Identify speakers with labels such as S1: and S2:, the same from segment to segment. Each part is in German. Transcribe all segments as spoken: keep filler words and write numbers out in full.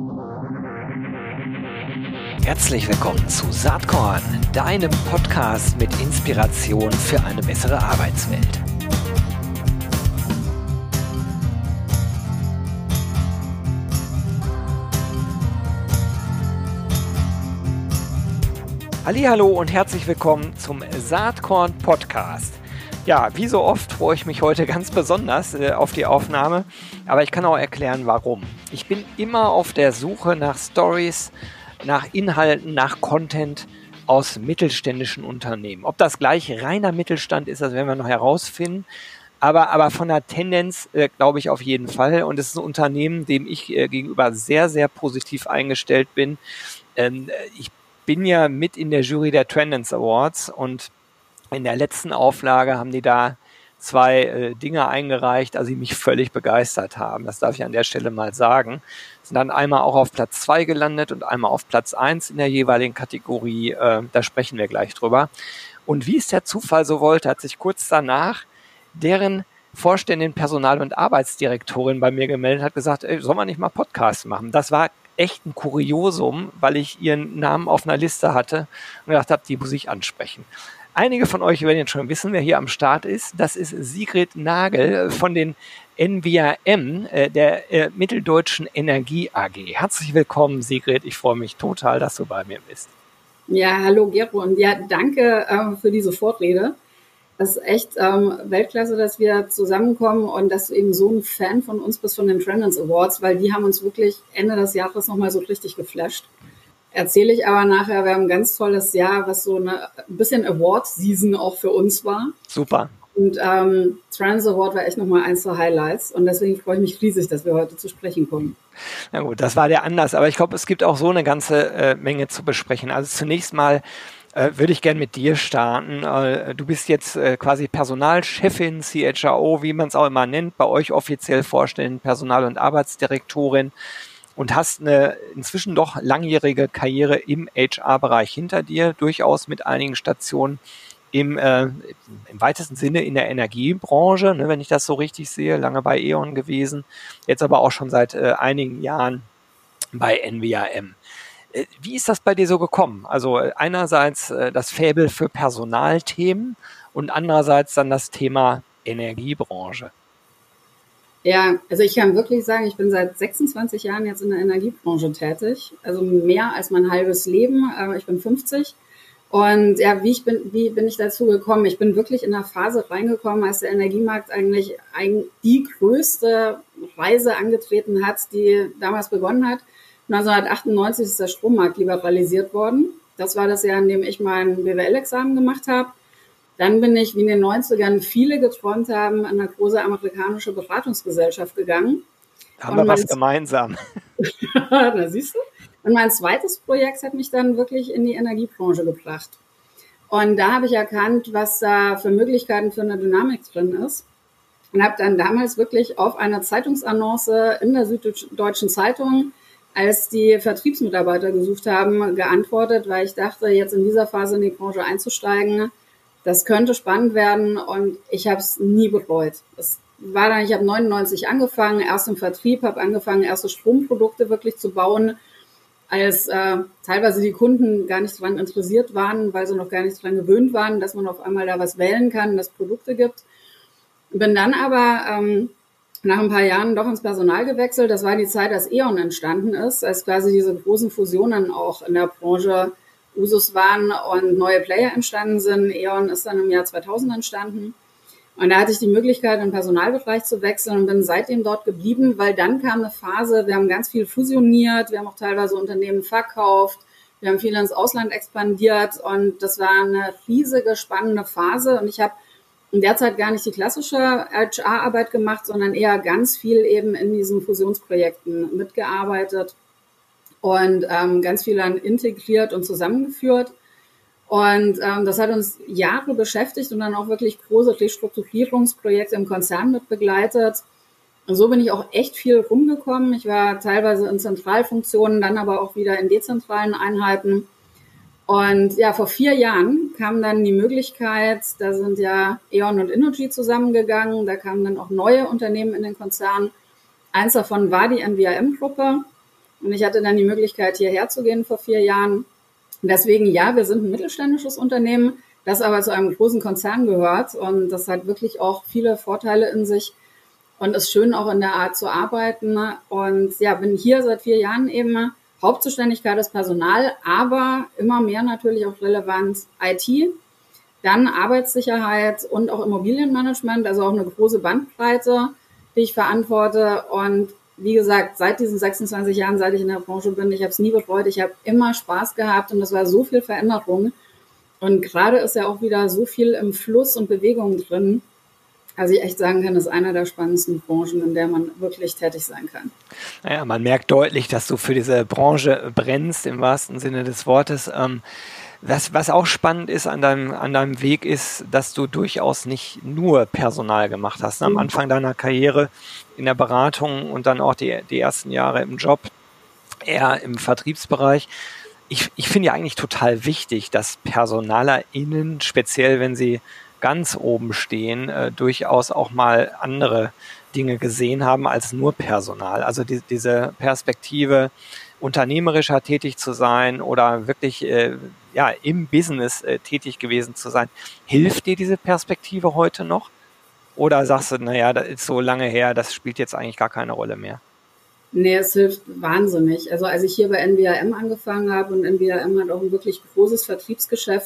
S1: Herzlich willkommen zu Saatkorn, deinem Podcast mit Inspiration für eine bessere Arbeitswelt. Hallihallo und herzlich willkommen zum Saatkorn Podcast. Ja, wie so oft freue ich mich heute ganz besonders äh, auf die Aufnahme, aber ich kann auch erklären, warum. Ich bin immer auf der Suche nach Stories, nach Inhalten, nach Content aus mittelständischen Unternehmen. Ob das gleich reiner Mittelstand ist, das werden wir noch herausfinden, aber, aber von der Tendenz äh, glaube ich auf jeden Fall. Und es ist ein Unternehmen, dem ich äh, gegenüber sehr, sehr positiv eingestellt bin. Ähm, ich bin ja mit in der Jury der Trendance Awards und in der letzten Auflage haben die da zwei äh, Dinge eingereicht, also die mich völlig begeistert haben. Das darf ich an der Stelle mal sagen. Sind dann einmal auch auf Platz zwei gelandet und einmal auf Platz eins in der jeweiligen Kategorie. Äh, da sprechen wir gleich drüber. Und wie es der Zufall so wollte, hat sich kurz danach deren Vorständin, Personal- und Arbeitsdirektorin bei mir gemeldet, hat gesagt, ey, soll man nicht mal Podcasts machen? Das war echt ein Kuriosum, weil ich ihren Namen auf einer Liste hatte und gedacht habe, die muss ich ansprechen. Einige von euch werden jetzt schon wissen, wer hier am Start ist. Das ist Sigrid Nagel von den N W A M, äh, der äh, Mitteldeutschen Energie A G. Herzlich willkommen, Sigrid. Ich freue mich total, dass du bei mir bist.
S2: Ja, hallo Gero und ja, danke ähm, für diese Vorrede. Das ist echt ähm, Weltklasse, dass wir zusammenkommen und dass du eben so ein Fan von uns bist, von den Trendance Awards, weil die haben uns wirklich Ende des Jahres nochmal so richtig geflasht. Erzähle ich aber nachher, wir haben ein ganz tolles Jahr, was so eine, ein bisschen Award-Season auch für uns war.
S1: Super.
S2: Und ähm, Trans Award war echt nochmal eins der Highlights und deswegen freue ich mich riesig, dass wir heute zu sprechen kommen.
S1: Na gut, das war der Anlass, aber ich glaube, es gibt auch so eine ganze äh, Menge zu besprechen. Also zunächst mal äh, würde ich gerne mit dir starten. Äh, du bist jetzt äh, quasi Personalchefin, C H R O, wie man es auch immer nennt, bei euch offiziell vorstellen, Personal- und Arbeitsdirektorin. Und hast eine inzwischen doch langjährige Karriere im H R-Bereich hinter dir, durchaus mit einigen Stationen im, äh, im weitesten Sinne in der Energiebranche, ne, wenn ich das so richtig sehe, lange bei E.ON gewesen, jetzt aber auch schon seit äh, einigen Jahren bei N W A M. Äh, wie ist das bei dir so gekommen? Also äh, einerseits äh, das Faible für Personalthemen und andererseits dann das Thema Energiebranche.
S2: Ja, also ich kann wirklich sagen, ich bin seit sechsundzwanzig Jahren jetzt in der Energiebranche tätig, also mehr als mein halbes Leben. Ich bin fünfzig und ja, wie ich bin, wie bin ich dazu gekommen? Ich bin wirklich in einer Phase reingekommen, als der Energiemarkt eigentlich die größte Reise angetreten hat, die damals begonnen hat. neunzehnhundertachtundneunzig ist der Strommarkt liberalisiert worden. Das war das Jahr, in dem ich mein B W L-Examen gemacht habe. Dann bin ich, wie in den neunzigern viele geträumt haben, an eine große amerikanische Beratungsgesellschaft gegangen.
S1: Haben wir was gemeinsam.
S2: Da siehst du. Und mein zweites Projekt hat mich dann wirklich in die Energiebranche gebracht. Und da habe ich erkannt, was da für Möglichkeiten für eine Dynamik drin ist. Und habe dann damals wirklich auf eine Zeitungsannonce in der Süddeutschen Zeitung, als die Vertriebsmitarbeiter gesucht haben, geantwortet, weil ich dachte, jetzt in dieser Phase in die Branche einzusteigen, das könnte spannend werden und ich habe es nie bereut. Es war dann, ich habe neunundneunzig angefangen, erst im Vertrieb, habe angefangen, erste Stromprodukte wirklich zu bauen, als äh, teilweise die Kunden gar nicht daran interessiert waren, weil sie noch gar nicht daran gewöhnt waren, dass man auf einmal da was wählen kann, dass es Produkte gibt. Bin dann aber ähm, nach ein paar Jahren doch ins Personal gewechselt. Das war die Zeit, als E.ON entstanden ist, als quasi diese großen Fusionen auch in der Branche Usus waren und neue Player entstanden sind. E.ON ist dann im Jahr zweitausend entstanden. Und da hatte ich die Möglichkeit, in den Personalbereich zu wechseln und bin seitdem dort geblieben, weil dann kam eine Phase, wir haben ganz viel fusioniert, wir haben auch teilweise Unternehmen verkauft, wir haben viel ins Ausland expandiert und das war eine riesige, spannende Phase. Und ich habe in der Zeit gar nicht die klassische H R-Arbeit gemacht, sondern eher ganz viel eben in diesen Fusionsprojekten mitgearbeitet. Und ähm, ganz viel dann integriert und zusammengeführt. Und ähm, das hat uns Jahre beschäftigt und dann auch wirklich große Restrukturierungsprojekte im Konzern mit begleitet. Und so bin ich auch echt viel rumgekommen. Ich war teilweise in Zentralfunktionen, dann aber auch wieder in dezentralen Einheiten. Und ja, vor vier Jahren kam dann die Möglichkeit, da sind ja E.ON und Innogy zusammengegangen, da kamen dann auch neue Unternehmen in den Konzern. Eins davon war die N W A M-Gruppe. Und ich hatte dann die Möglichkeit, hierher zu gehen vor vier Jahren. Deswegen, ja, wir sind ein mittelständisches Unternehmen, das aber zu einem großen Konzern gehört. Und das hat wirklich auch viele Vorteile in sich und ist schön auch in der Art zu arbeiten. Und ja, bin hier seit vier Jahren eben. Hauptzuständigkeit ist Personal, aber immer mehr natürlich auch relevant I T, dann Arbeitssicherheit und auch Immobilienmanagement, also auch eine große Bandbreite, die ich verantworte. Und wie gesagt, seit diesen sechsundzwanzig Jahren, seit ich in der Branche bin, ich habe es nie bereut, ich habe immer Spaß gehabt und es war so viel Veränderung. Und gerade ist ja auch wieder so viel im Fluss und Bewegung drin. Also ich echt sagen kann, das ist einer der spannendsten Branchen, in der man wirklich tätig sein kann.
S1: Naja, man merkt deutlich, dass du für diese Branche brennst, im wahrsten Sinne des Wortes. Ähm, was, was auch spannend ist an deinem, an deinem Weg ist, dass du durchaus nicht nur Personal gemacht hast. Am Anfang deiner Karriere in der Beratung und dann auch die, die ersten Jahre im Job, eher im Vertriebsbereich. Ich, ich finde ja eigentlich total wichtig, dass PersonalerInnen, speziell wenn sie ganz oben stehen, äh, durchaus auch mal andere Dinge gesehen haben als nur Personal. Also die, diese Perspektive, unternehmerischer tätig zu sein oder wirklich äh, ja, im Business äh, tätig gewesen zu sein. Hilft dir diese Perspektive heute noch? Oder sagst du, naja, das ist so lange her, das spielt jetzt eigentlich gar keine Rolle mehr?
S2: Nee, es hilft wahnsinnig. Also als ich hier bei N W R M angefangen habe, und N W R M hat auch ein wirklich großes Vertriebsgeschäft,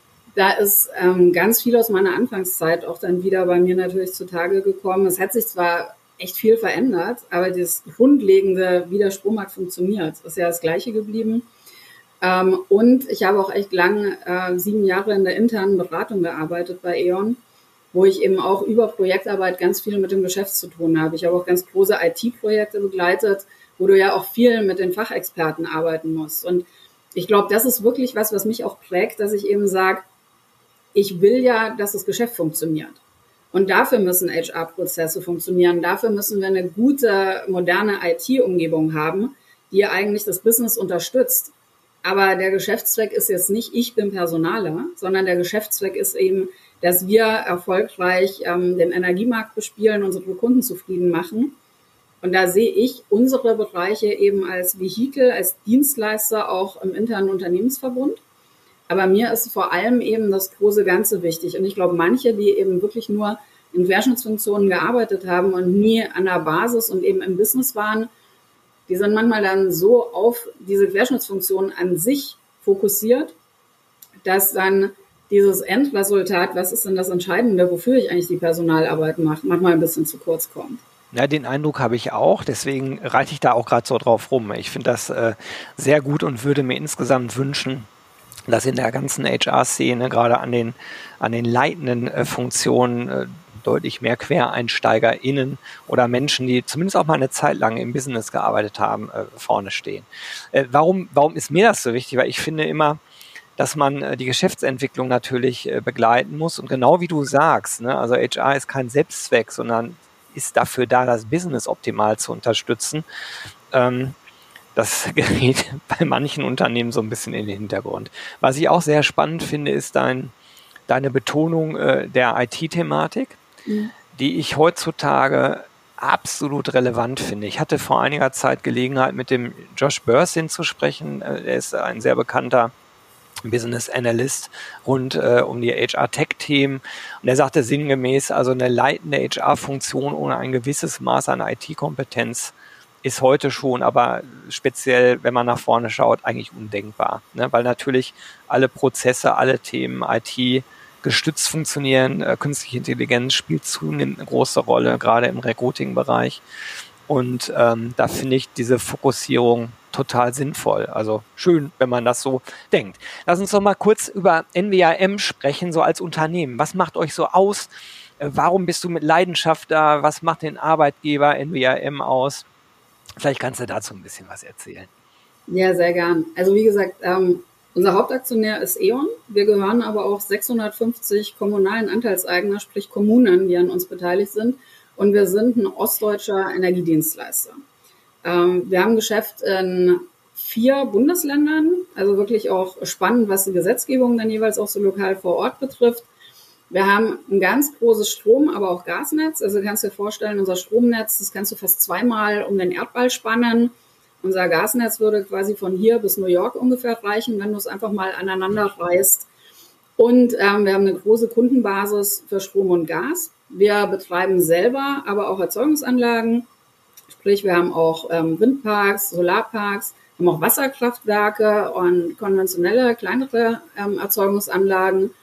S2: da ist ähm, ganz viel aus meiner Anfangszeit auch dann wieder bei mir natürlich zutage gekommen. Es hat sich zwar echt viel verändert, aber das grundlegende, wie der Strommarkt funktioniert, ist ja das Gleiche geblieben. Ähm, und ich habe auch echt lang, äh, sieben Jahre in der internen Beratung gearbeitet bei E.ON, wo ich eben auch über Projektarbeit ganz viel mit dem Geschäft zu tun habe. Ich habe auch ganz große I T-Projekte begleitet, wo du ja auch viel mit den Fachexperten arbeiten musst. Und ich glaube, das ist wirklich was, was mich auch prägt, dass ich eben sage, ich will ja, dass das Geschäft funktioniert. Und dafür müssen H R-Prozesse funktionieren. Dafür müssen wir eine gute, moderne I T-Umgebung haben, die eigentlich das Business unterstützt. Aber der Geschäftszweck ist jetzt nicht, ich bin Personaler, sondern der Geschäftszweck ist eben, dass wir erfolgreich ähm, den Energiemarkt bespielen, unsere Kunden zufrieden machen. Und da sehe ich unsere Bereiche eben als Vehikel, als Dienstleister auch im internen Unternehmensverbund. Aber mir ist vor allem eben das große Ganze wichtig. Und ich glaube, manche, die eben wirklich nur in Querschnittsfunktionen gearbeitet haben und nie an der Basis und eben im Business waren, die sind manchmal dann so auf diese Querschnittsfunktion an sich fokussiert, dass dann dieses Endresultat, was ist denn das Entscheidende, wofür ich eigentlich die Personalarbeit mache, manchmal ein bisschen zu kurz kommt.
S1: Ja, den Eindruck habe ich auch, deswegen reite ich da auch gerade so drauf rum. Ich finde das äh, sehr gut und würde mir insgesamt wünschen, dass in der ganzen H R-Szene, gerade an den, an den leitenden äh, Funktionen, äh, deutlich mehr QuereinsteigerInnen oder Menschen, die zumindest auch mal eine Zeit lang im Business gearbeitet haben, äh, vorne stehen. Äh, warum, warum ist mir das so wichtig? Weil ich finde immer, dass man äh, die Geschäftsentwicklung natürlich äh, begleiten muss. Und genau wie du sagst, ne, also H R ist kein Selbstzweck, sondern ist dafür da, das Business optimal zu unterstützen. Ähm, Das gerät bei manchen Unternehmen so ein bisschen in den Hintergrund. Was ich auch sehr spannend finde, ist dein, deine Betonung äh, der I T-Thematik, mhm. die ich heutzutage absolut relevant finde. Ich hatte vor einiger Zeit Gelegenheit, mit dem Josh Bersin zu sprechen. Äh, er ist ein sehr bekannter Business Analyst rund äh, um die H R-Tech-Themen. Und er sagte sinngemäß, also eine leitende H R-Funktion ohne ein gewisses Maß an I T-Kompetenz ist heute schon, aber speziell, wenn man nach vorne schaut, eigentlich undenkbar. Ne? Weil natürlich alle Prozesse, alle Themen I T gestützt funktionieren. Äh, künstliche Intelligenz spielt zunehmend eine große Rolle, gerade im Recruiting-Bereich. Und ähm, da finde ich diese Fokussierung total sinnvoll. Also schön, wenn man das so denkt. Lass uns doch mal kurz über N W R M sprechen, so als Unternehmen. Was macht euch so aus? Äh, warum bist du mit Leidenschaft da? Was macht den Arbeitgeber N W R M aus? Vielleicht kannst du dazu ein bisschen was erzählen.
S2: Ja, sehr gern. Also wie gesagt, ähm, unser Hauptaktionär ist E.ON. Wir gehören aber auch sechshundertfünfzig kommunalen Anteilseigner, sprich Kommunen, die an uns beteiligt sind. Und wir sind ein ostdeutscher Energiedienstleister. Ähm, wir haben Geschäft in vier Bundesländern, also wirklich auch spannend, was die Gesetzgebung dann jeweils auch so lokal vor Ort betrifft. Wir haben ein ganz großes Strom-, aber auch Gasnetz. Also du kannst dir vorstellen, unser Stromnetz, das kannst du fast zweimal um den Erdball spannen. Unser Gasnetz würde quasi von hier bis New York ungefähr reichen, wenn du es einfach mal aneinander reißt. Und ähm, wir haben eine große Kundenbasis für Strom und Gas. Wir betreiben selber aber auch Erzeugungsanlagen. Sprich, wir haben auch ähm, Windparks, Solarparks, haben auch Wasserkraftwerke und konventionelle, kleinere ähm, Erzeugungsanlagen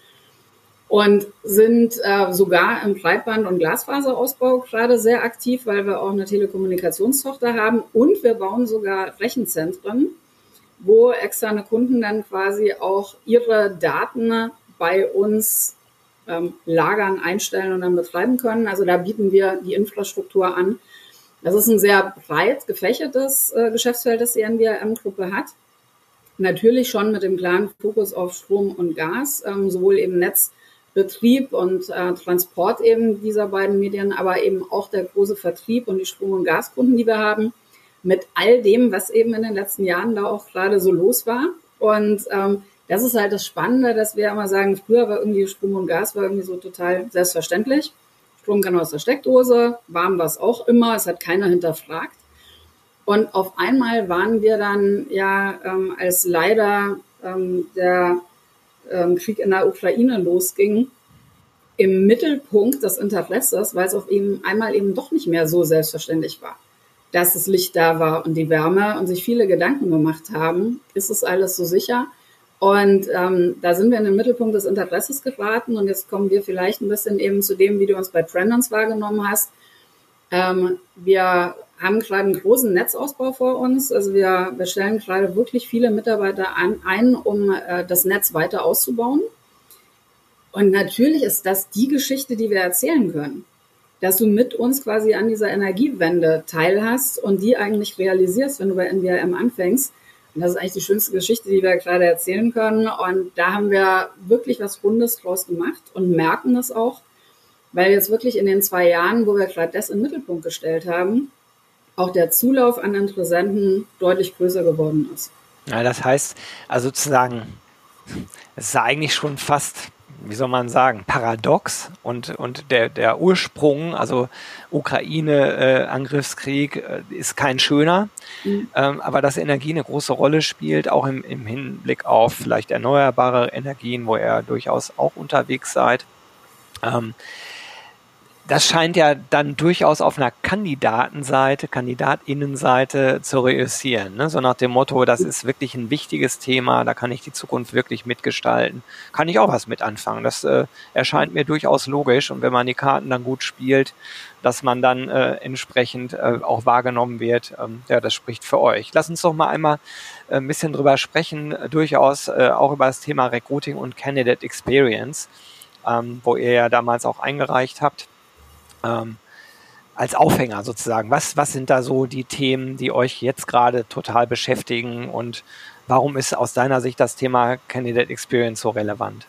S2: und sind äh, sogar im Breitband- und Glasfaserausbau gerade sehr aktiv, weil wir auch eine Telekommunikationstochter haben und wir bauen sogar Rechenzentren, wo externe Kunden dann quasi auch ihre Daten bei uns ähm, lagern, einstellen und dann betreiben können. Also da bieten wir die Infrastruktur an. Das ist ein sehr breit gefächertes äh, Geschäftsfeld, das die N W R M-Gruppe hat. Natürlich schon mit dem klaren Fokus auf Strom und Gas, ähm, sowohl eben Netzbetrieb und äh, Transport eben dieser beiden Medien, aber eben auch der große Vertrieb und die Strom- und Gaskunden, die wir haben, mit all dem, was eben in den letzten Jahren da auch gerade so los war. Und ähm, das ist halt das Spannende, dass wir immer sagen, früher war irgendwie Strom und Gas war irgendwie so total selbstverständlich. Strom kann aus der Steckdose, warm war es auch immer, es hat keiner hinterfragt. Und auf einmal waren wir dann ja, ähm, als leider ähm, der ähm, Krieg in der Ukraine losging, im Mittelpunkt des Interesses, weil es auf eben einmal eben doch nicht mehr so selbstverständlich war, dass das Licht da war und die Wärme und sich viele Gedanken gemacht haben, ist es alles so sicher? Und ähm, da sind wir in den Mittelpunkt des Interesses geraten und jetzt kommen wir vielleicht ein bisschen eben zu dem, wie du uns bei Trendons wahrgenommen hast. Ähm, wir haben gerade einen großen Netzausbau vor uns, also wir, wir stellen gerade wirklich viele Mitarbeiter an, ein, um äh, das Netz weiter auszubauen. Und natürlich ist das die Geschichte, die wir erzählen können, dass du mit uns quasi an dieser Energiewende teilhast und die eigentlich realisierst, wenn du bei N W R M anfängst. Und das ist eigentlich die schönste Geschichte, die wir gerade erzählen können. Und da haben wir wirklich was Rundes draus gemacht und merken das auch, weil jetzt wirklich in den zwei Jahren, wo wir gerade das in den Mittelpunkt gestellt haben, auch der Zulauf an Interessenten deutlich größer geworden ist.
S1: Ja, das heißt, also sozusagen, es ist eigentlich schon fast, wie soll man sagen, paradox und, und der, der Ursprung, also Ukraine-Angriffskrieg, äh, ist kein schöner, mhm. ähm, aber dass Energie eine große Rolle spielt, auch im, im Hinblick auf vielleicht erneuerbare Energien, wo ihr durchaus auch unterwegs seid. Ähm, Das scheint ja dann durchaus auf einer Kandidatenseite, Kandidatinnenseite zu reüssieren. Ne? So nach dem Motto, das ist wirklich ein wichtiges Thema, da kann ich die Zukunft wirklich mitgestalten. Kann ich auch was mit anfangen. Das äh, erscheint mir durchaus logisch. Und wenn man die Karten dann gut spielt, dass man dann äh, entsprechend äh, auch wahrgenommen wird, ähm, ja, das spricht für euch. Lass uns doch mal einmal äh, ein bisschen drüber sprechen, äh, durchaus äh, auch über das Thema Recruiting und Candidate Experience, ähm, wo ihr ja damals auch eingereicht habt. Ähm, als Aufhänger sozusagen. Was, was sind da so die Themen, die euch jetzt gerade total beschäftigen und warum ist aus deiner Sicht das Thema Candidate Experience so relevant?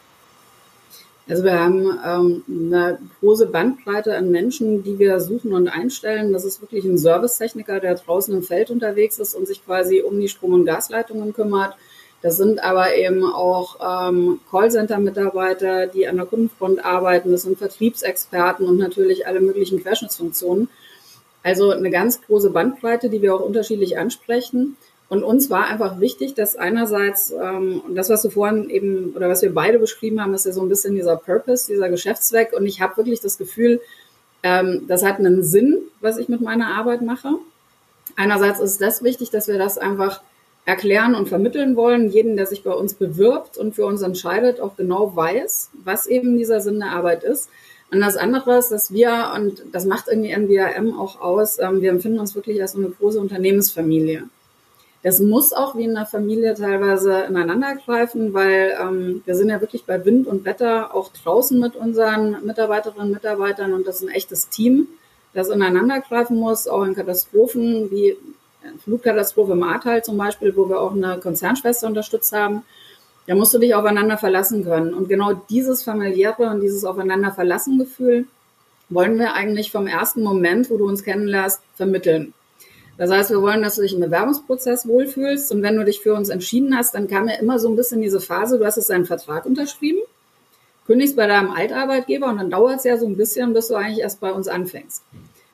S2: Also wir haben ähm, eine große Bandbreite an Menschen, die wir suchen und einstellen. Das ist wirklich ein Servicetechniker, der draußen im Feld unterwegs ist und sich quasi um die Strom- und Gasleitungen kümmert. Das sind aber eben auch ähm, Callcenter-Mitarbeiter, die an der Kundenfront arbeiten. Das sind Vertriebsexperten und natürlich alle möglichen Querschnittsfunktionen. Also eine ganz große Bandbreite, die wir auch unterschiedlich ansprechen. Und uns war einfach wichtig, dass einerseits, ähm, und das, was du vorhin eben, oder was wir beide beschrieben haben, ist ja so ein bisschen dieser Purpose, dieser Geschäftszweck. Und ich habe wirklich das Gefühl, ähm, das hat einen Sinn, was ich mit meiner Arbeit mache. Einerseits ist das wichtig, dass wir das einfach erklären und vermitteln wollen, jeden, der sich bei uns bewirbt und für uns entscheidet, auch genau weiß, was eben dieser Sinn der Arbeit ist. Und das andere ist, dass wir, und das macht irgendwie N W R M auch aus, wir empfinden uns wirklich als so eine große Unternehmensfamilie. Das muss auch wie in einer Familie teilweise ineinander greifen, weil ähm, wir sind ja wirklich bei Wind und Wetter auch draußen mit unseren Mitarbeiterinnen und Mitarbeitern und das ist ein echtes Team, das ineinander greifen muss, auch in Katastrophen wie Flutkatastrophe im Ahrtal zum Beispiel, wo wir auch eine Konzernschwester unterstützt haben, da musst du dich aufeinander verlassen können. Und genau dieses familiäre und dieses Aufeinander-Verlassen-Gefühl wollen wir eigentlich vom ersten Moment, wo du uns kennenlernst, vermitteln. Das heißt, wir wollen, dass du dich im Bewerbungsprozess wohlfühlst und wenn du dich für uns entschieden hast, dann kam ja immer so ein bisschen diese Phase, du hast jetzt deinen Vertrag unterschrieben, kündigst bei deinem Altarbeitgeber und dann dauert es ja so ein bisschen, bis du eigentlich erst bei uns anfängst.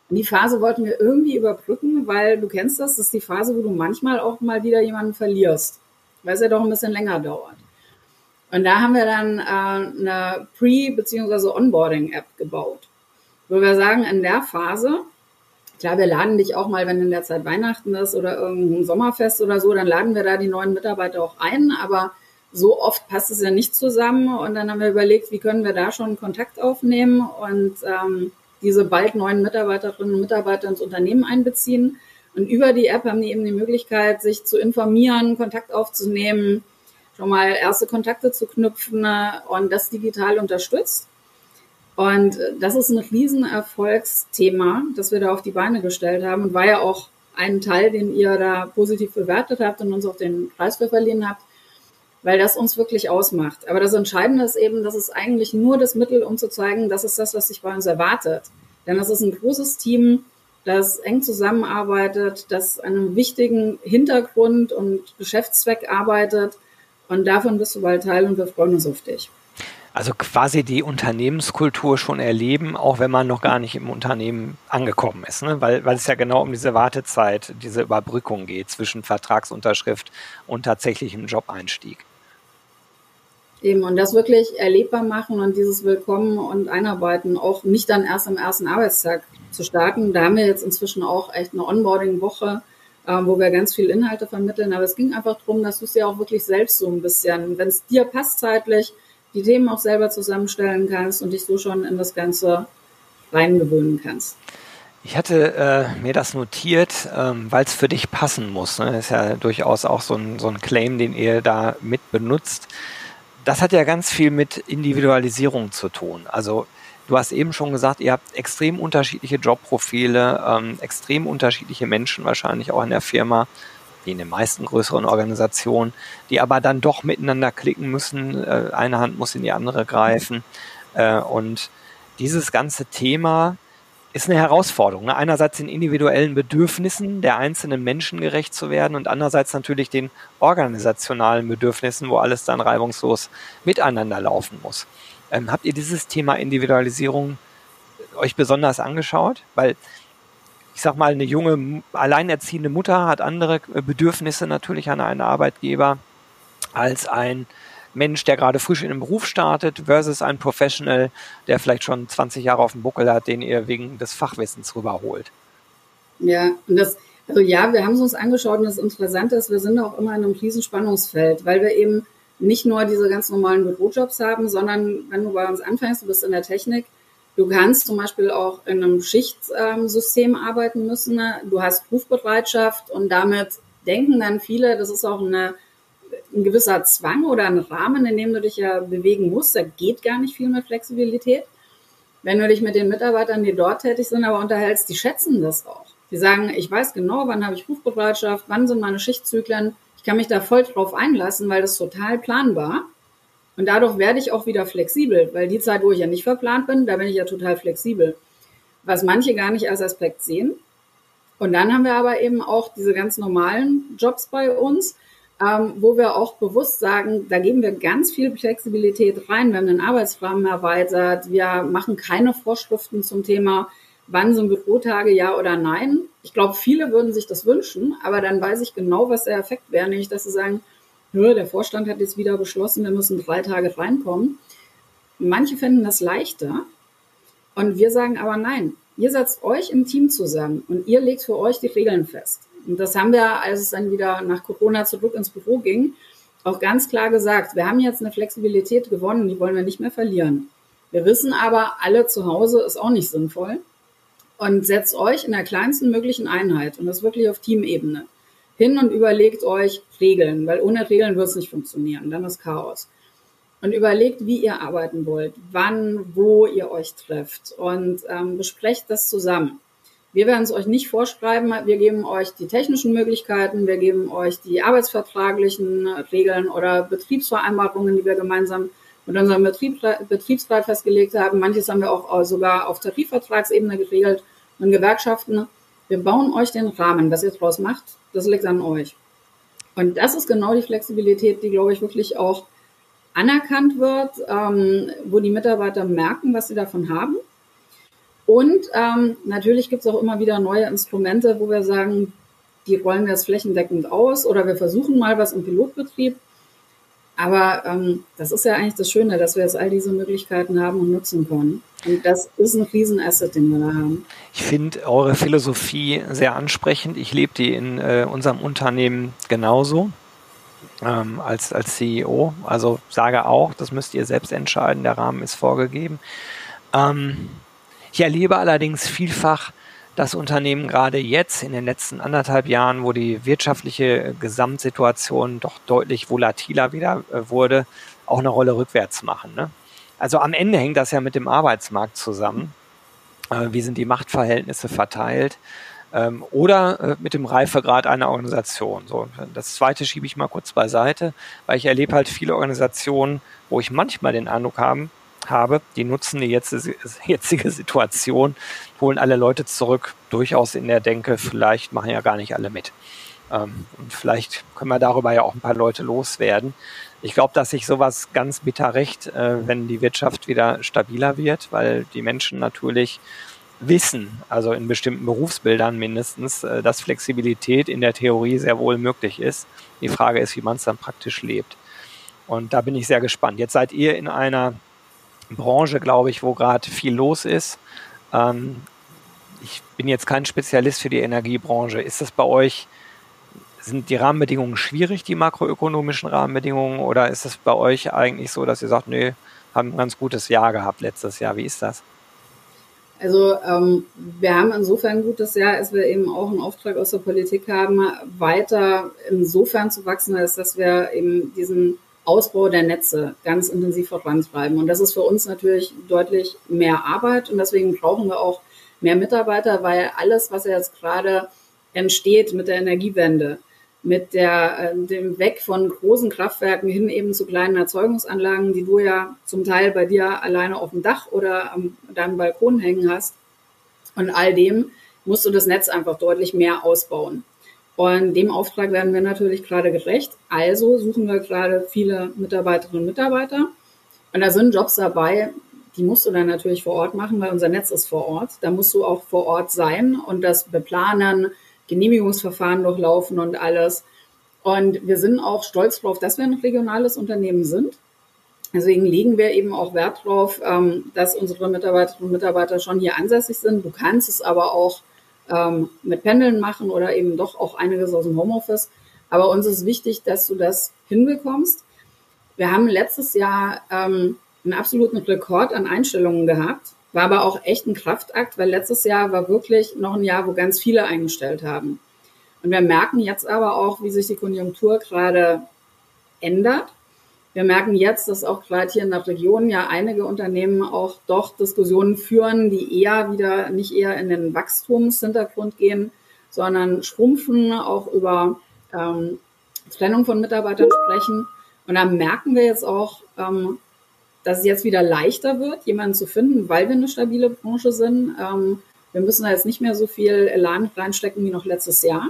S2: Und die Phase wollten wir irgendwie überbrücken, weil du kennst das, das ist die Phase, wo du manchmal auch mal wieder jemanden verlierst, weil es ja doch ein bisschen länger dauert. Und da haben wir dann äh, eine Pre- bzw. Onboarding-App gebaut, wo wir sagen, in der Phase, klar, wir laden dich auch mal, wenn in der Zeit Weihnachten ist oder irgendein Sommerfest oder so, dann laden wir da die neuen Mitarbeiter auch ein, aber so oft passt es ja nicht zusammen. Und dann haben wir überlegt, wie können wir da schon Kontakt aufnehmen und ähm, diese bald neuen Mitarbeiterinnen und Mitarbeiter ins Unternehmen einbeziehen. Und über die App haben die eben die Möglichkeit, sich zu informieren, Kontakt aufzunehmen, schon mal erste Kontakte zu knüpfen und das digital unterstützt. Und das ist ein Riesenerfolgsthema, das wir da auf die Beine gestellt haben und war ja auch ein Teil, den ihr da positiv bewertet habt und uns auch den Preis für verliehen habt, weil das uns wirklich ausmacht. Aber das Entscheidende ist eben, das ist eigentlich nur das Mittel, um zu zeigen, das ist das, was sich bei uns erwartet. Denn das ist ein großes Team, das eng zusammenarbeitet, das an einem wichtigen Hintergrund und Geschäftszweck arbeitet. Und davon bist du bald Teil und wir freuen uns auf dich.
S1: Also quasi die Unternehmenskultur schon erleben, auch wenn man noch gar nicht im Unternehmen angekommen ist, ne? Weil, weil es ja genau um diese Wartezeit, diese Überbrückung geht zwischen Vertragsunterschrift und tatsächlichem Jobeinstieg.
S2: Eben, und das wirklich erlebbar machen und dieses Willkommen und Einarbeiten auch nicht dann erst am ersten Arbeitstag zu starten. Da haben wir jetzt inzwischen auch echt eine Onboarding-Woche, äh, wo wir ganz viel Inhalte vermitteln. Aber es ging einfach darum, dass du es ja auch wirklich selbst so ein bisschen, wenn es dir passt zeitlich, die Themen auch selber zusammenstellen kannst und dich so schon in das Ganze reingewöhnen kannst.
S1: Ich hatte äh, mir das notiert, ähm, weil es für dich passen muss. Ne? Das ist ja durchaus auch so ein, so ein Claim, den ihr da mit benutzt. Das hat ja ganz viel mit Individualisierung zu tun. Also du hast eben schon gesagt, ihr habt extrem unterschiedliche Jobprofile, ähm, extrem unterschiedliche Menschen wahrscheinlich auch in der Firma, wie in den meisten größeren Organisationen, die aber dann doch miteinander klicken müssen. Äh, eine Hand muss in die andere greifen. Äh, und dieses ganze Thema ist eine Herausforderung. Ne? Einerseits den individuellen Bedürfnissen der einzelnen Menschen gerecht zu werden und andererseits natürlich den organisationalen Bedürfnissen, wo alles dann reibungslos miteinander laufen muss. Ähm, habt ihr dieses Thema Individualisierung euch besonders angeschaut? Weil ich sag mal, eine junge, alleinerziehende Mutter hat andere Bedürfnisse natürlich an einen Arbeitgeber als ein Mensch, der gerade frisch in den Beruf startet versus ein Professional, der vielleicht schon zwanzig Jahre auf dem Buckel hat, den ihr wegen des Fachwissens rüberholt.
S2: Ja, und das, also ja, wir haben es uns angeschaut und das Interessante ist, wir sind auch immer in einem Riesenspannungsfeld, weil wir eben nicht nur diese ganz normalen Bürojobs haben, sondern wenn du bei uns anfängst, du bist in der Technik, du kannst zum Beispiel auch in einem Schichtsystem arbeiten müssen. Du hast Rufbereitschaft und damit denken dann viele, das ist auch eine, ein gewisser Zwang oder ein Rahmen, in dem du dich ja bewegen musst. Da geht gar nicht viel mit Flexibilität. Wenn du dich mit den Mitarbeitern, die dort tätig sind, aber unterhältst, die schätzen das auch. Die sagen, ich weiß genau, wann habe ich Rufbereitschaft, wann sind meine Schichtzyklen. Ich kann mich da voll drauf einlassen, weil das ist total planbar. Und dadurch werde ich auch wieder flexibel, weil die Zeit, wo ich ja nicht verplant bin, da bin ich ja total flexibel. Was manche gar nicht als Aspekt sehen. Und dann haben wir aber eben auch diese ganz normalen Jobs bei uns, ähm, wo wir auch bewusst sagen, da geben wir ganz viel Flexibilität rein. Wir haben den Arbeitsrahmen erweitert. Wir machen keine Vorschriften zum Thema, wann sind Bürotage, ja oder nein. Ich glaube, viele würden sich das wünschen, aber dann weiß ich genau, was der Effekt wäre, nämlich, dass sie sagen, der Vorstand hat jetzt wieder beschlossen, wir müssen drei Tage reinkommen. Manche finden das leichter und wir sagen aber nein, ihr setzt euch im Team zusammen und ihr legt für euch die Regeln fest. Und das haben wir, als es dann wieder nach Corona zurück ins Büro ging, auch ganz klar gesagt. Wir haben jetzt eine Flexibilität gewonnen, die wollen wir nicht mehr verlieren. Wir wissen aber, alle zu Hause ist auch nicht sinnvoll und setzt euch in der kleinsten möglichen Einheit und das wirklich auf Teamebene hin und überlegt euch Regeln, weil ohne Regeln wird es nicht funktionieren, dann ist Chaos. Und überlegt, wie ihr arbeiten wollt, wann, wo ihr euch trefft und ähm, besprecht das zusammen. Wir werden es euch nicht vorschreiben, wir geben euch die technischen Möglichkeiten, wir geben euch die arbeitsvertraglichen Regeln oder Betriebsvereinbarungen, die wir gemeinsam mit unserem Betrieb, Betriebsrat festgelegt haben. Manches haben wir auch sogar auf Tarifvertragsebene geregelt und Gewerkschaften. Wir bauen euch den Rahmen, was ihr draus macht, das liegt an euch. Und das ist genau die Flexibilität, die, glaube ich, wirklich auch anerkannt wird, ähm, wo die Mitarbeiter merken, was sie davon haben. Und ähm, natürlich gibt es auch immer wieder neue Instrumente, wo wir sagen, die rollen wir jetzt flächendeckend aus oder wir versuchen mal was im Pilotbetrieb. Aber ähm, das ist ja eigentlich das Schöne, dass wir jetzt all diese Möglichkeiten haben und nutzen können. Und das ist ein Riesenasset, den wir da haben.
S1: Ich finde eure Philosophie sehr ansprechend. Ich lebe die in äh, unserem Unternehmen genauso ähm, als, als C E O. Also sage auch, das müsst ihr selbst entscheiden, der Rahmen ist vorgegeben. Ähm, ich erlebe allerdings vielfach, dass Unternehmen gerade jetzt in den letzten anderthalb Jahren, wo die wirtschaftliche Gesamtsituation doch deutlich volatiler wieder äh, wurde, auch eine Rolle rückwärts machen. Ne? Also am Ende hängt das ja mit dem Arbeitsmarkt zusammen. Äh, wie sind die Machtverhältnisse verteilt? Ähm, oder äh, mit dem Reifegrad einer Organisation. So, das Zweite schiebe ich mal kurz beiseite, weil ich erlebe halt viele Organisationen, wo ich manchmal den Eindruck habe, habe, die nutzen die jetzige Situation, holen alle Leute zurück, durchaus in der Denke, vielleicht machen ja gar nicht alle mit. Ähm, und vielleicht können wir darüber ja auch ein paar Leute loswerden. Ich glaube, dass sich sowas ganz bitter rächt, äh, wenn die Wirtschaft wieder stabiler wird, weil die Menschen natürlich wissen, also in bestimmten Berufsbildern mindestens, äh, dass Flexibilität in der Theorie sehr wohl möglich ist. Die Frage ist, wie man es dann praktisch lebt. Und da bin ich sehr gespannt. Jetzt seid ihr in einer Branche, glaube ich, wo gerade viel los ist. Ähm, ich bin jetzt kein Spezialist für die Energiebranche. Ist das bei euch, sind die Rahmenbedingungen schwierig, die makroökonomischen Rahmenbedingungen, oder ist es bei euch eigentlich so, dass ihr sagt, nee, haben ein ganz gutes Jahr gehabt letztes Jahr? Wie ist das?
S2: Also ähm, wir haben insofern ein gutes Jahr, als wir eben auch einen Auftrag aus der Politik haben, weiter insofern zu wachsen, als dass wir eben diesen Ausbau der Netze ganz intensiv vorantreiben. Und das ist für uns natürlich deutlich mehr Arbeit und deswegen brauchen wir auch mehr Mitarbeiter, weil alles, was jetzt gerade entsteht mit der Energiewende, mit der, äh, dem Weg von großen Kraftwerken hin eben zu kleinen Erzeugungsanlagen, die du ja zum Teil bei dir alleine auf dem Dach oder am deinem Balkon hängen hast. Und all dem musst du das Netz einfach deutlich mehr ausbauen. Und dem Auftrag werden wir natürlich gerade gerecht. Also suchen wir gerade viele Mitarbeiterinnen und Mitarbeiter. Und da sind Jobs dabei, die musst du dann natürlich vor Ort machen, weil unser Netz ist vor Ort. Da musst du auch vor Ort sein und das beplanen, Genehmigungsverfahren durchlaufen und alles. Und wir sind auch stolz darauf, dass wir ein regionales Unternehmen sind. Deswegen legen wir eben auch Wert darauf, dass unsere Mitarbeiterinnen und Mitarbeiter schon hier ansässig sind. Du kannst es aber auch ähm, mit Pendeln machen oder eben doch auch einiges aus dem Homeoffice. Aber uns ist wichtig, dass du das hinbekommst. Wir haben letztes Jahr ähm, einen absoluten Rekord an Einstellungen gehabt. War aber auch echt ein Kraftakt, weil letztes Jahr war wirklich noch ein Jahr, wo ganz viele eingestellt haben. Und wir merken jetzt aber auch, wie sich die Konjunktur gerade ändert. Wir merken jetzt, dass auch gerade hier in der Region ja einige Unternehmen auch doch Diskussionen führen, die eher wieder, nicht eher in den Wachstumshintergrund gehen, sondern schrumpfen, auch über ähm, Trennung von Mitarbeitern sprechen. Und da merken wir jetzt auch, ähm, dass es jetzt wieder leichter wird, jemanden zu finden, weil wir eine stabile Branche sind. Ähm, wir müssen da jetzt nicht mehr so viel Elan reinstecken wie noch letztes Jahr.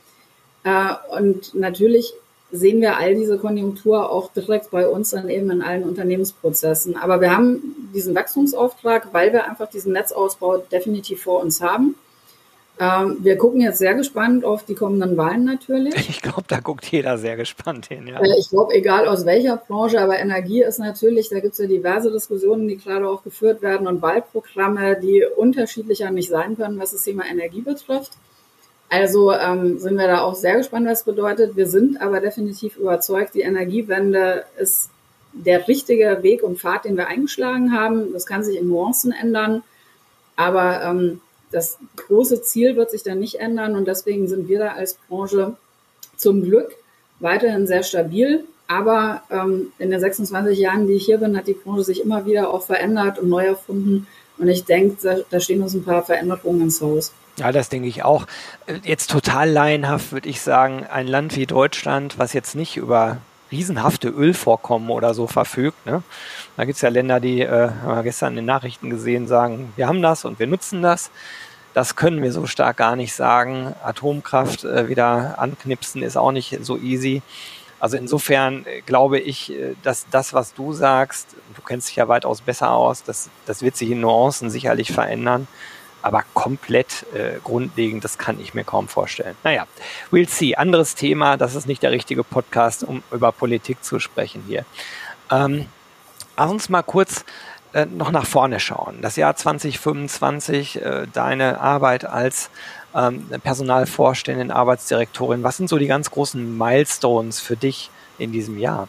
S2: Äh, und natürlich sehen wir all diese Konjunktur auch direkt bei uns dann eben in allen Unternehmensprozessen. Aber wir haben diesen Wachstumsauftrag, weil wir einfach diesen Netzausbau definitiv vor uns haben. Ähm, wir gucken jetzt sehr gespannt auf die kommenden Wahlen natürlich.
S1: Ich glaube, da guckt jeder sehr gespannt hin. Ja.
S2: Äh, ich glaube, egal aus welcher Branche, aber Energie ist natürlich, da gibt es ja diverse Diskussionen, die gerade auch geführt werden und Wahlprogramme, die unterschiedlicher nicht sein können, was das Thema Energie betrifft. Also ähm, sind wir da auch sehr gespannt, was es bedeutet. Wir sind aber definitiv überzeugt, die Energiewende ist der richtige Weg und Pfad, den wir eingeschlagen haben. Das kann sich in Nuancen ändern, aber ähm, das große Ziel wird sich dann nicht ändern und deswegen sind wir da als Branche zum Glück weiterhin sehr stabil. Aber ähm, in den sechsundzwanzig Jahren, die ich hier bin, hat die Branche sich immer wieder auch verändert und neu erfunden. Und ich denke, da, da stehen uns ein paar Veränderungen ins Haus.
S1: Ja, das denke ich auch. Jetzt total laienhaft würde ich sagen, ein Land wie Deutschland, was jetzt nicht über riesenhafte Ölvorkommen oder so verfügt. Ne? Da gibt es ja Länder, die, äh, haben wir gestern in den Nachrichten gesehen, sagen, wir haben das und wir nutzen das. Das können wir so stark gar nicht sagen. Atomkraft äh, wieder anknipsen ist auch nicht so easy. Also insofern äh, glaube ich, äh, dass das, was du sagst, du kennst dich ja weitaus besser aus, das, das wird sich in Nuancen sicherlich verändern. Aber komplett äh, grundlegend, das kann ich mir kaum vorstellen. Naja, we'll see. Anderes Thema, das ist nicht der richtige Podcast, um über Politik zu sprechen hier. Ähm, lass uns mal kurz äh, noch nach vorne schauen. Das Jahr zwanzig fünfundzwanzig, äh, deine Arbeit als ähm, Personalvorständin, Arbeitsdirektorin. Was sind so die ganz großen Milestones für dich in diesem Jahr?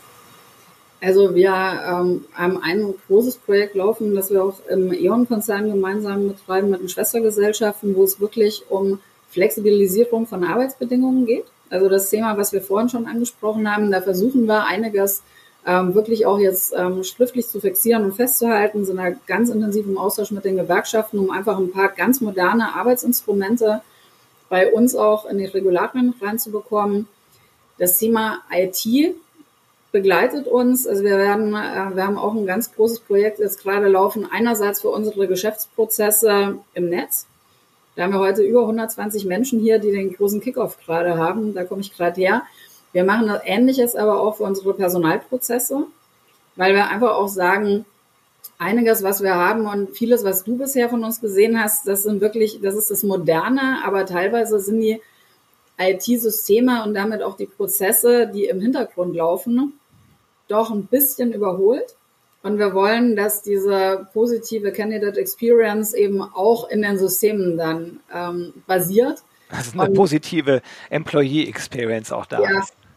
S2: Also wir ähm, haben ein großes Projekt laufen, das wir auch im E.ON-Konzern gemeinsam betreiben mit den Schwestergesellschaften, wo es wirklich um Flexibilisierung von Arbeitsbedingungen geht. Also das Thema, was wir vorhin schon angesprochen haben, da versuchen wir einiges ähm, wirklich auch jetzt ähm, schriftlich zu fixieren und festzuhalten, sind da ganz intensiv im Austausch mit den Gewerkschaften, um einfach ein paar ganz moderne Arbeitsinstrumente bei uns auch in die Regularien reinzubekommen. Das Thema I T begleitet uns. Also wir werden, wir haben auch ein ganz großes Projekt jetzt gerade laufen. Einerseits für unsere Geschäftsprozesse im Netz. Da haben wir heute über hundertzwanzig Menschen hier, die den großen Kickoff gerade haben. Da komme ich gerade her. Wir machen das Ähnliches aber auch für unsere Personalprozesse, weil wir einfach auch sagen, einiges, was wir haben und vieles, was du bisher von uns gesehen hast, das sind wirklich, das ist das Moderne, aber teilweise sind die I T-Systeme und damit auch die Prozesse, die im Hintergrund laufen, doch ein bisschen überholt. Und wir wollen, dass diese positive Candidate Experience eben auch in den Systemen dann ähm, basiert.
S1: Also eine und, positive Employee Experience auch da
S2: ja.
S1: ist.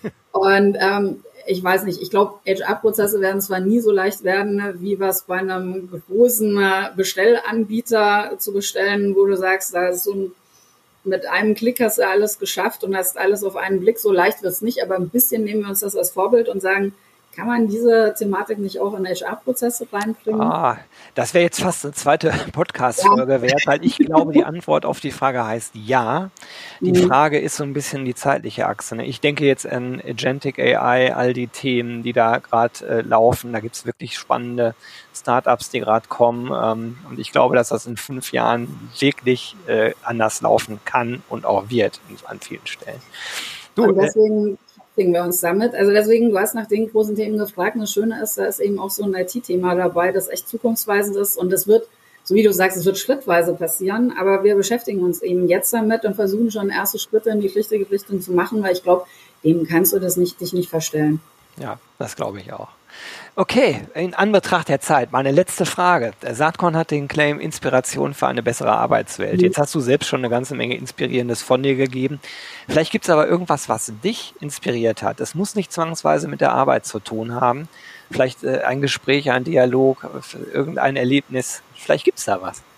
S2: Und ähm, ich weiß nicht, ich glaube, H R-Prozesse werden zwar nie so leicht werden, wie was bei einem großen Bestellanbieter zu bestellen, wo du sagst, da ist so ein mit einem Klick hast du alles geschafft und hast alles auf einen Blick. So leicht wird es nicht, aber ein bisschen nehmen wir uns das als Vorbild und sagen, kann man diese Thematik nicht auch in H R-Prozesse reinbringen?
S1: Ah, das wäre jetzt fast eine zweite Podcast-Folge ja. wert, weil ich glaube, die Antwort auf die Frage heißt ja. Die mhm. Frage ist so ein bisschen die zeitliche Achse. Ne? Ich denke jetzt an Agentic A I, all die Themen, die da gerade äh, laufen. Da gibt es wirklich spannende Startups, die gerade kommen. Ähm, und ich glaube, dass das in fünf Jahren wirklich äh, anders laufen kann und auch wird an vielen Stellen.
S2: Du, und deswegen äh, wir uns damit. Also deswegen, du hast nach den großen Themen gefragt. Und das Schöne ist, da ist eben auch so ein I T-Thema dabei, das echt zukunftsweisend ist. Und das wird, so wie du sagst, es wird schrittweise passieren. Aber wir beschäftigen uns eben jetzt damit und versuchen schon erste Schritte in die richtige Richtung zu machen, weil ich glaube, dem kannst du das nicht, dich nicht verstellen.
S1: Ja, das glaube ich auch. Okay, in Anbetracht der Zeit, meine letzte Frage. Saatkorn hat den Claim Inspiration für eine bessere Arbeitswelt. Jetzt hast du selbst schon eine ganze Menge Inspirierendes von dir gegeben. Vielleicht gibt es aber irgendwas, was dich inspiriert hat. Es muss nicht zwangsweise mit der Arbeit zu tun haben. Vielleicht äh, ein Gespräch, ein Dialog, irgendein Erlebnis. Vielleicht gibt es da was.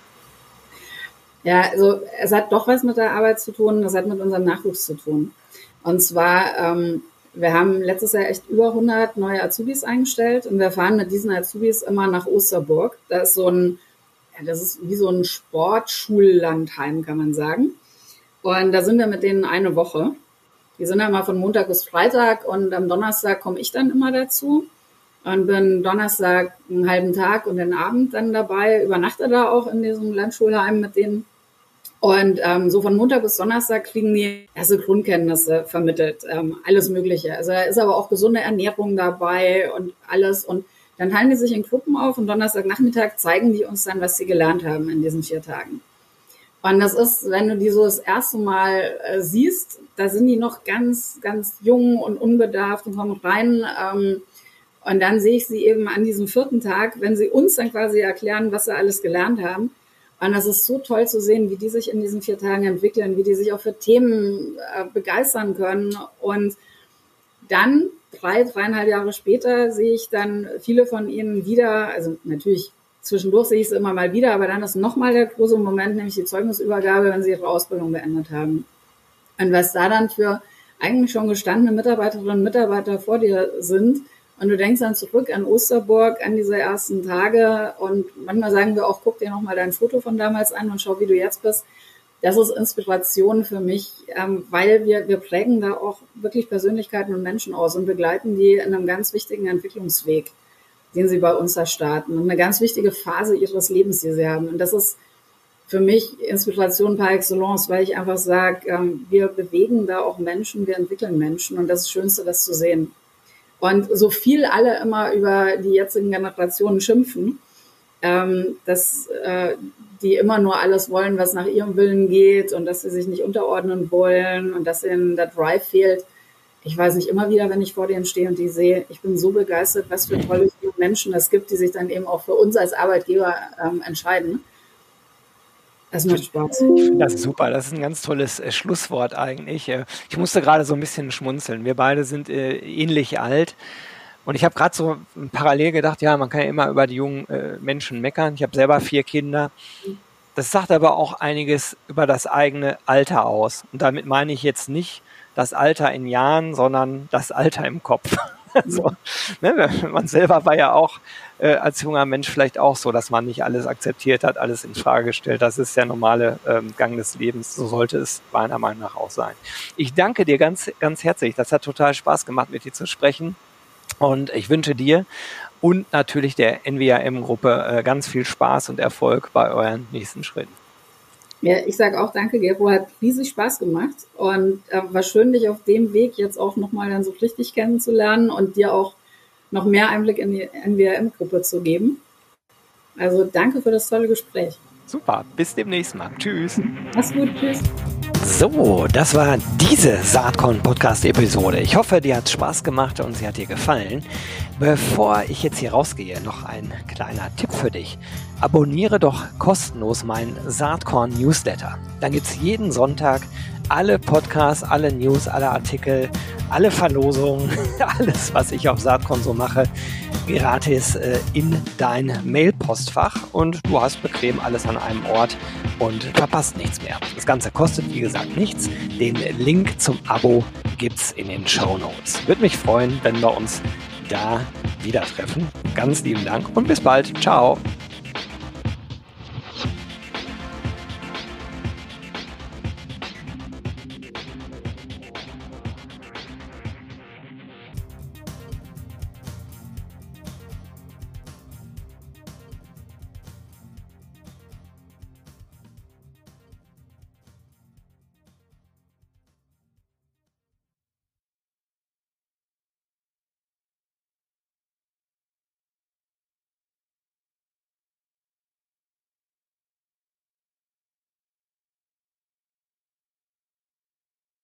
S2: Ja, also es hat doch was mit der Arbeit zu tun. Das hat mit unserem Nachwuchs zu tun. Und zwar... Ähm, Wir haben letztes Jahr echt über hundert neue Azubis eingestellt und wir fahren mit diesen Azubis immer nach Osterburg. Das ist so ein, ja, das ist wie so ein Sportschullandheim, kann man sagen. Und da sind wir mit denen eine Woche. Die sind dann mal von Montag bis Freitag und am Donnerstag komme ich dann immer dazu und bin Donnerstag einen halben Tag und den Abend dann dabei, übernachte da auch in diesem Landschulheim mit denen. Und ähm, so von Montag bis Donnerstag kriegen die erste Grundkenntnisse vermittelt, ähm, alles Mögliche. Also da ist aber auch gesunde Ernährung dabei und alles. Und dann teilen die sich in Gruppen auf und Donnerstagnachmittag zeigen die uns dann, was sie gelernt haben in diesen vier Tagen. Und das ist, wenn du die so das erste Mal äh, siehst, da sind die noch ganz, ganz jung und unbedarft und kommen rein. Ähm, und dann sehe ich sie eben an diesem vierten Tag, wenn sie uns dann quasi erklären, was sie alles gelernt haben. Und das ist so toll zu sehen, wie die sich in diesen vier Tagen entwickeln, wie die sich auch für Themen äh, begeistern können. Und dann, drei, dreieinhalb Jahre später, sehe ich dann viele von ihnen wieder, also natürlich zwischendurch sehe ich sie immer mal wieder, aber dann ist nochmal der große Moment, nämlich die Zeugnisübergabe, wenn sie ihre Ausbildung beendet haben. Und was da dann für eigentlich schon gestandene Mitarbeiterinnen und Mitarbeiter vor dir sind, und du denkst dann zurück an Osterburg, an diese ersten Tage und manchmal sagen wir auch, guck dir nochmal dein Foto von damals an und schau, wie du jetzt bist. Das ist Inspiration für mich, ähm, weil wir, wir prägen da auch wirklich Persönlichkeiten und Menschen aus und begleiten die in einem ganz wichtigen Entwicklungsweg, den sie bei uns da starten und eine ganz wichtige Phase ihres Lebens, die sie haben. Und das ist für mich Inspiration par excellence, weil ich einfach sage, ähm, wir bewegen da auch Menschen, wir entwickeln Menschen und das ist das Schönste, das zu sehen. Und so viel alle immer über die jetzigen Generationen schimpfen, ähm, dass äh, die immer nur alles wollen, was nach ihrem Willen geht und dass sie sich nicht unterordnen wollen und dass ihnen der Drive fehlt. Ich weiß nicht, immer wieder, wenn ich vor denen stehe und die sehe, ich bin so begeistert, was für tolle Menschen es gibt, die sich dann eben auch für uns als Arbeitgeber ähm, entscheiden. Das macht Spaß.
S1: Ich finde das super. Das ist ein ganz tolles äh, Schlusswort eigentlich. Äh, ich musste gerade so ein bisschen schmunzeln. Wir beide sind äh, ähnlich alt. Und ich habe gerade so parallel gedacht, ja, man kann ja immer über die jungen äh, Menschen meckern. Ich habe selber vier Kinder. Das sagt aber auch einiges über das eigene Alter aus. Und damit meine ich jetzt nicht das Alter in Jahren, sondern das Alter im Kopf. Also, ne, man selber war ja auch äh, als junger Mensch vielleicht auch so, dass man nicht alles akzeptiert hat, alles in Frage gestellt. Das ist der normale ähm, Gang des Lebens. So sollte es meiner Meinung nach auch sein. Ich danke dir ganz, ganz herzlich. Das hat total Spaß gemacht, mit dir zu sprechen. Und ich wünsche dir und natürlich der N W A M-Gruppe äh, ganz viel Spaß und Erfolg bei euren nächsten Schritten.
S2: Ja, ich sage auch danke, Gero, hat riesig Spaß gemacht und äh, war schön, dich auf dem Weg jetzt auch nochmal dann so richtig kennenzulernen und dir auch noch mehr Einblick in die N W A M-Gruppe zu geben. Also danke für das tolle Gespräch.
S1: Super, bis demnächst mal. Tschüss.
S2: Mach's gut, tschüss.
S1: So, das war diese Saatkorn-Podcast-Episode. Ich hoffe, dir hat Spaß gemacht und sie hat dir gefallen. Bevor ich jetzt hier rausgehe, noch ein kleiner Tipp für dich. Abonniere doch kostenlos meinen Saatkorn-Newsletter. Dann gibt es jeden Sonntag alle Podcasts, alle News, alle Artikel, alle Verlosungen, alles, was ich auf Saatkorn so mache, gratis äh, in dein Mail-Postfach und du hast bequem alles an einem Ort und verpasst nichts mehr. Das Ganze kostet, wie gesagt, nichts. Den Link zum Abo gibt's in den Shownotes. Würde mich freuen, wenn wir uns da wieder treffen. Ganz lieben Dank und bis bald. Ciao.